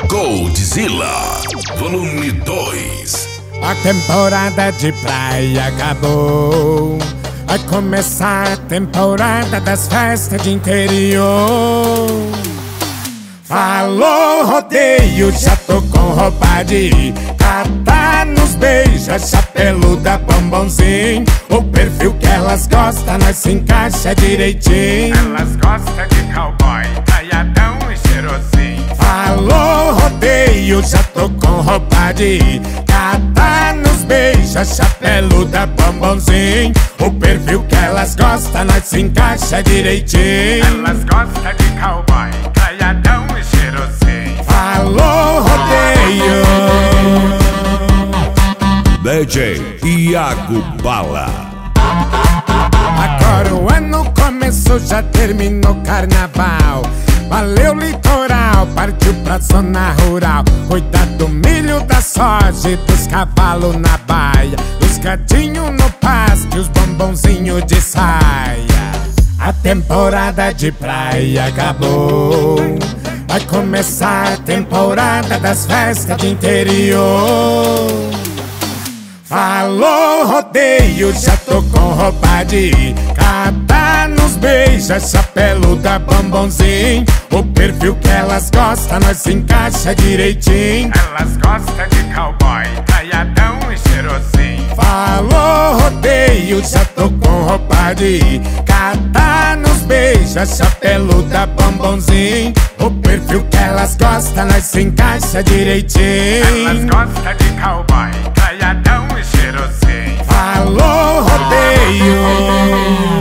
Godzilla, volume 2. A temporada de praia acabou. Vai começar a temporada das festas de interior. Falou rodeio, já tô com roupa de ir. Catar nos beija, chapeluda, bombonzinho. O perfil que elas gostam, nós se encaixa direitinho. Elas gostam de cowboy, traiadão e cheirosinho. Falou rodeio, já tô com roupa de ir. Catar nos beija, chapeluda, bombonzinho. O perfil que elas gostam, nós se encaixa direitinho. Elas gostam de cowboy, traiadão e cheirosinho. Falou rodeio. DJ Iago Bala. Agora o ano começou, já terminou o carnaval. Valeu litoral, partiu pra zona rural. Cuidar do milho, da soja e dos cavalos na baia. Os gatinhos no pasto e os bombonzinhos de saia. A temporada de praia acabou. Vai começar a temporada das festas de interior. Falou rodeio, já tô com roupa de ir. Catar nos beija, chapeluda, bombonzinho. O perfil que elas gostam, nós se encaixa direitinho. Elas gostam de cowboy, traiadão e cheirosinho. Falou rodeio, já tô com roupa de ir. Catar nos beija, chapeluda, bombonzinho. O perfil que elas gostam, nós se encaixa direitinho. Elas gostam de cowboy, traiadão e cheirosinho. Falou rodeio.